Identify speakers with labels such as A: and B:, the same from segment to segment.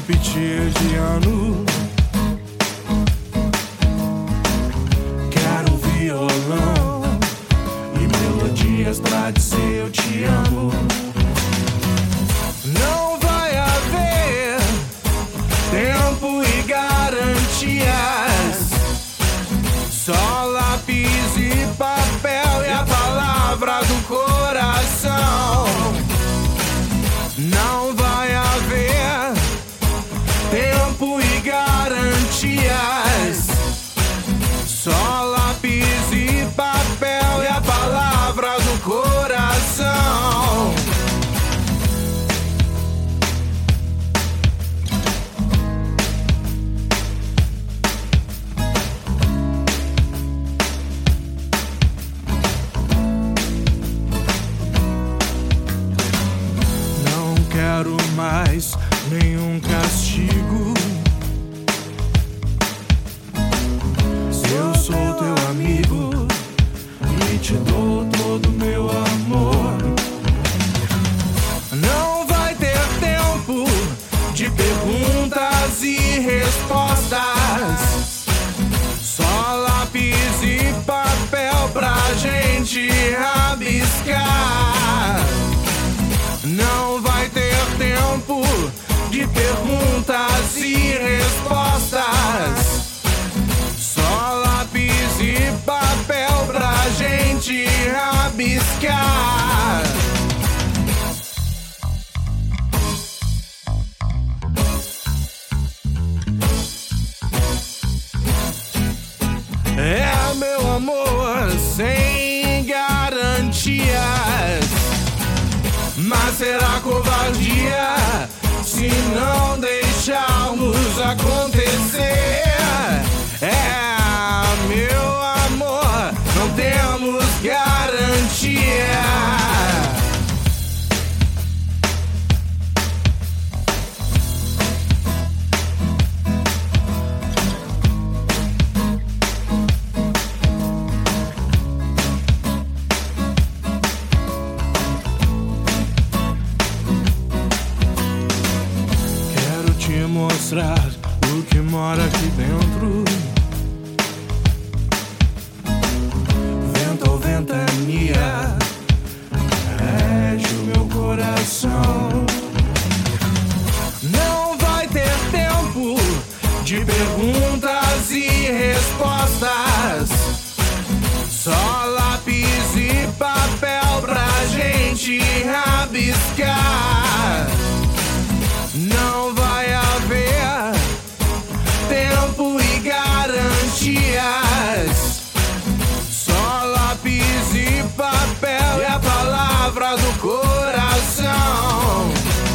A: repetir de ano. Quero um violão e melodias pra dizer eu te amo. Não vai haver tempo e garantias, só lápis e papel e a palavra do coração. Não vai haver tempo e garantias, só lápis e papel e a palavra do coração. Não quero mais nenhum castigo. Eu sou teu amigo e te dou todo meu amor. Não vai ter tempo de perguntas e respostas, só lápis e papel pra gente rabiscar. Não vai ter tempo de perguntas e respostas, só lápis e papel pra gente rabiscar. É, meu amor, sem garantias, mas será covardia se não deixarmos acontecer. É, meu amor, não temos garantia. Quero te mostrar o que mora aqui dentro. Vento ou ventania, rege o meu coração. Não vai ter tempo de perguntas e respostas, só lápis e papel pra gente rabiscar. Não vai haver tempo e garantias, só lápis e papel e a palavra do coração.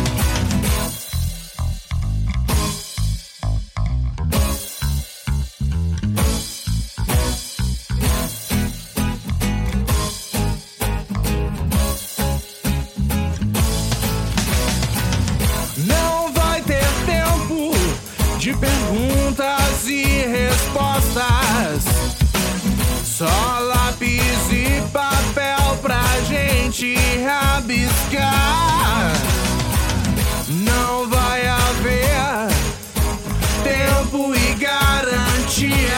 A: Não vai ter tempo de perguntas e respostas, só lápis e papel pra gente rabiscar. Não vai haver tempo e garantias,